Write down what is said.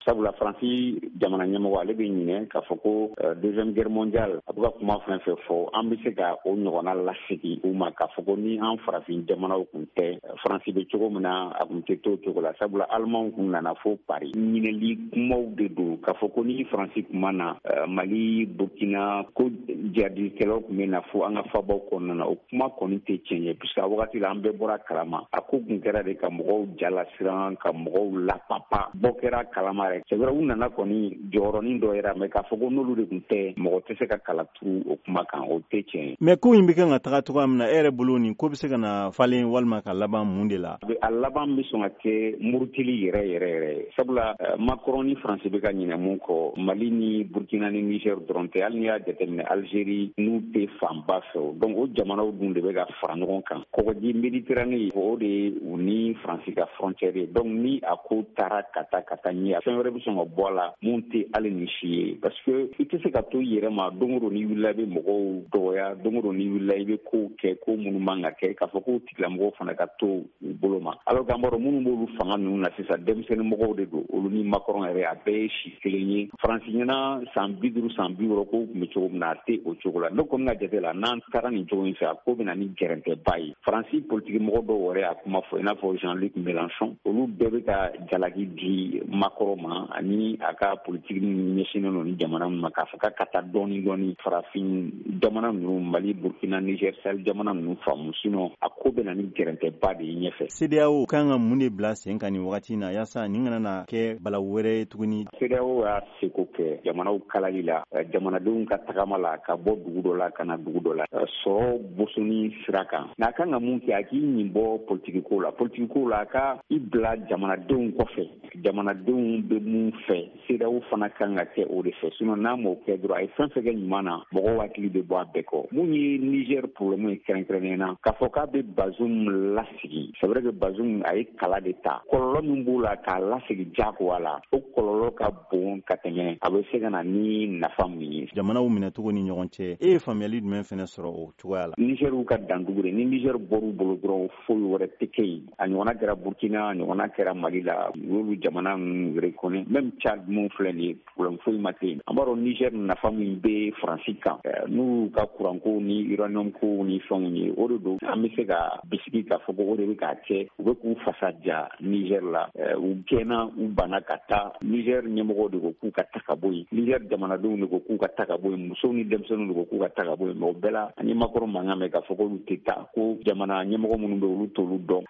sabula Faransi jamana ɲɛmɔgɔ ale bɛ ɲinɛ k'a fɔ ko deuxième guerre mondiale a bɛ ka kuma fɛn fɛn fɔ an bɛ se ka o ɲɔgɔnna lasegin u ma k'a fɔ ko ni an farafin jamanaw kun tɛ Faransi bɛ cogo min na a kun tɛ to o cogo la sabula Alimanw kun nana fo Paris ɲinɛli kumaw de don k'a fɔ ko ni Faransi kun ma na Mali Burkina ko jihadikɛlaw kun bɛ na fo an ka fabaw kɔnɔna na o kuma kɔni tɛ tiɲɛ ye puisque a wagati la an bɛɛ bɔra kalama a ko kun kɛra de ka mɔgɔw jalasiran ka mɔgɔw lapapa bɔ kɛra kalama yɛrɛ c'est vrai u nana kɔni jɔyɔrɔnin dɔ yɛrɛ mais k'a fɔ ko n'olu de kun tɛ mɔgɔ tɛ se ka kala turu o kuma kan o tɛ tiɲɛ ye. Mais ko in bɛ kan ka taga cogoya min na e yɛrɛ bolo nin ko bɛ se ka na falen walima ka laban mun de la? A laban bɛ sɔn ka kɛ murutili yɛrɛ yɛrɛ yɛrɛ sabula Macron ni Faransi bɛ ka ɲinɛ mun kɔ Mali ni Burkina ni Niger dɔrɔn tɛ hali n'i y'a jateminɛ Algérie n'u tɛ fanba fɛ o donc o jamanaw dun de bɛ ka fara ɲɔgɔn kan kɔgɔji Méditerranée o de ye u ni Faransi ka frontière ye donc ni a ko taara ka taa ɲɛ fɛn wɛrɛ bɛ sɔn ka bɔ a la mun tɛ hali ni si ye parce que i tɛ se ka to i yɛrɛ ma don o don n'i wulila i bɛ mɔgɔw dɔgɔya don o don n'i wulila i bɛ ko kɛ ko minnu man ka kɛ k'a fɔ ko tigilamɔgɔw fana ka to u bolo ma alors que an b'a dɔn minnu b'olu fanga ninnu na sisan denmisɛnnin mɔgɔw de don olu ni Macron yɛrɛ a bɛɛ ye si kelen ye Faransi ɲɛna san 50 san 60 ko tun bɛ cogo min na a tɛ o cogo la ne kɔni ka jate la n'an taara nin cogo in fɛ a ko bɛ na ni gɛrɛntɛba ye Faransi politiki mɔgɔ dɔw yɛrɛ a kuma fɔ i n'a fɔ Jean-Luc Mélenchon olu bɛɛ bɛ ka jalaki di Macron ma ani a ka politiki ɲɛsinnen don ni jamana ninnu ma k'a fɔ k'a ka taa dɔɔni farafin jamana ninnu Mali Burkina Niger Sahel jamana ninnu faamu sinon a ko bɛ na ni gɛrɛntɛba de ye ɲɛfɛ. CEDEAO kan ka mun de bila sen kan nin wagati na yaasa nin kana na kɛ balawu wɛrɛ ye tuguni? CEDEAO y'a seko kɛ jamanaw kalali la jamanadenw ka tagama la ka bɔ dugu dɔ la ka na dugu dɔ la sɔrɔ bosoni sira kan n'a kan ka mun kɛ a k'i ɲin bɔ politikiko la a ka i bila jamanadenw kɔfɛ jamanadenw bɛ mun fɛ CEDEAO fana kan ka kɛ o de fɛ sinon n'a m'o kɛ dɔrɔn a ye fɛn fɛn kɛ ɲuman na mɔgɔw hakili bɛ bɔ a bɛɛ kɔ mun ye Niger problème ye kɛrɛnkɛrɛnnen na k'a fɔ k'a bɛ Bazoum lasigi c'est vrai que Bazoum a ye kala de ta kɔlɔlɔ min b'o la k'a lasigi jagoya la o kɔlɔlɔ ka bon ka tɛmɛ a bɛ se ka na ni nafa min ye. Jamanaw minɛcogo ni ɲɔgɔn cɛ e ye faamuyali jumɛn fana sɔrɔ o cogoya la? Niger ka dandugu de ni Niger bɔr'u bolo dɔrɔn foyi wɛrɛ tɛ kɛ yen a ɲɔgɔnna kɛra Burkina a ɲɔgɔnna kɛra Mali la u y'olu jamana ninnu reconnaître même Tchad mun filɛ nin ye problème foyi ma kɛ yen an b'a dɔn Niger nafa min bɛ Faransi kan n'u ka kuranko ni uranium ko ni fɛnw ye o de don an bɛ se ka bisigi k'a fɔ ko o de bɛ k'a kɛ u bɛ k'u fasa ja Niger la u gɛnna u banna ka taa Niger ɲɛmɔgɔw de ko k'u ka ta ka bɔ yen Niger jamanadenw de ko k'u ka ta ka bɔ yen musow ni denmisɛnninw de ko k'u ka ta ka bɔ yen mais o bɛɛ la an ye Macron mankan mɛn k'a fɔ k'olu tɛ taa ko jamana ɲɛmɔgɔ minnu bɛ olu t'olu dɔn